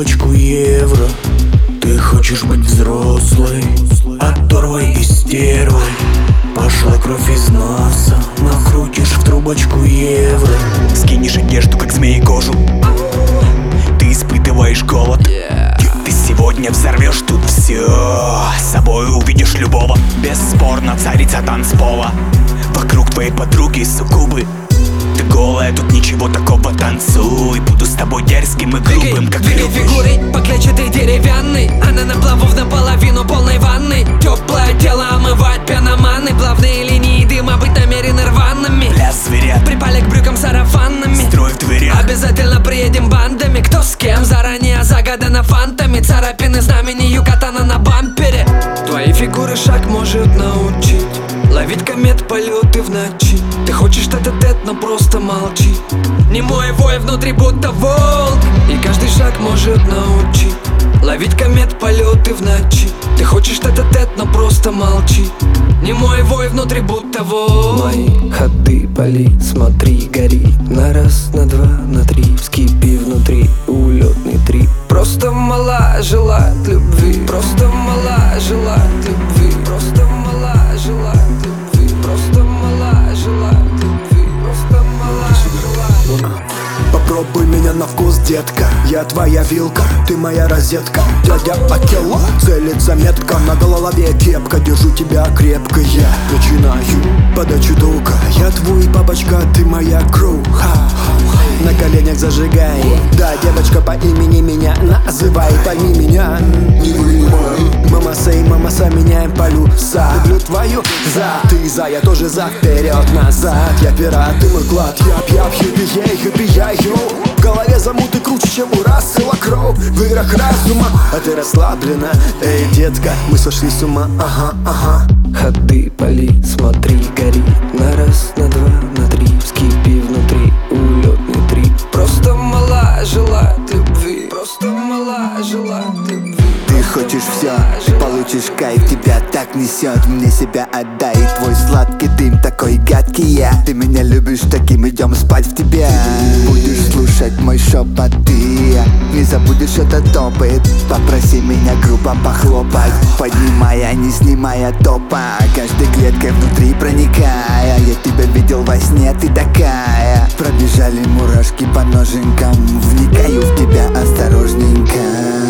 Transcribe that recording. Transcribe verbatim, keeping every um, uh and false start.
трубочку евро. Ты хочешь быть взрослой, оторвой и стервой. Пошла кровь из носа, накрутишь в трубочку евро. Скинешь одежду, как змеи кожу. Ты испытываешь голод. Ты сегодня взорвешь тут все. С собой увидишь любого. Бесспорно царица танцпола. Вокруг твоей подруги суккубы. Ты голая, тут ничего такого, танцуй. Буду с тобой дерзким и грубым, как двигай любишь. Фигурой по клетчатой деревянной. Она на плаву в наполовину полной ванной. Теплое тело омывает пеноманы. Плавные линии дыма быть намерены рваными. Пляс зверят, Припали к брюкам сарафанами. строй в дверях. Обязательно приедем бандами. Кто с кем, заранее загадано фантами. Царапины знамени Юкатана на бампере. Твои фигуры шаг может научить ловить комет, полеты в ночи. Ты хочешь тет-а-тет, но просто молчи. Не мой вой внутри будто волк. И каждый шаг может научить ловить комет, полеты в ночи. Ты хочешь тет-а-тет, но просто молчи. Не мой вой внутри будто волк. Мои ходы, пали, смотри, гори. На раз, на два, на три. Вскипи внутри, улетный три. Просто мала желает любви. Просто мала желает любви. Просто мала желает любви. Просто мала желает любви. Просто мала желает любви. Попробуй меня на вкус, детка. Я твоя вилка, ты моя розетка. Дядя Акела целится метко. На голове кепка, держу тебя крепко. Я начинаю подачу тока. Я твой бабочка, ты моя кру. На коленях зажигай. Да, девочка по имени меня называй. Пойми меня, не вынимай. Мама сей, мама са, меняем полюса. Люблю твою за, ты за, я тоже за. Вперед, назад, я пират, ты мой клад. Я пьян, хиппи-ей, хиппи-яй, йоу. В голове замуты круче, чем у Рассела Кроу. В играх разума, а ты расслаблена. Эй, детка, мы сошли с ума, ага, ага. Ходы, пали, смотри, гори. На раз, на два, на три. Вскипи внутри, улетный три. Просто мала желает любви. Просто мала желает любви. Ты хочешь все, ты получишь кайф, тебя так несет. Мне себя отдай, твой сладкий дым такой гадкий я. Ты меня любишь таким, идем спать в тебе. Будешь слушать мой шепот, ты не забудешь этот опыт. Попроси меня грубо похлопать, поднимая, не снимая топа. Каждой клеткой внутри проникая. Я тебя видел во сне, ты такая. Пробежали мурашки по ноженькам. Вникаю в тебя осторожненько.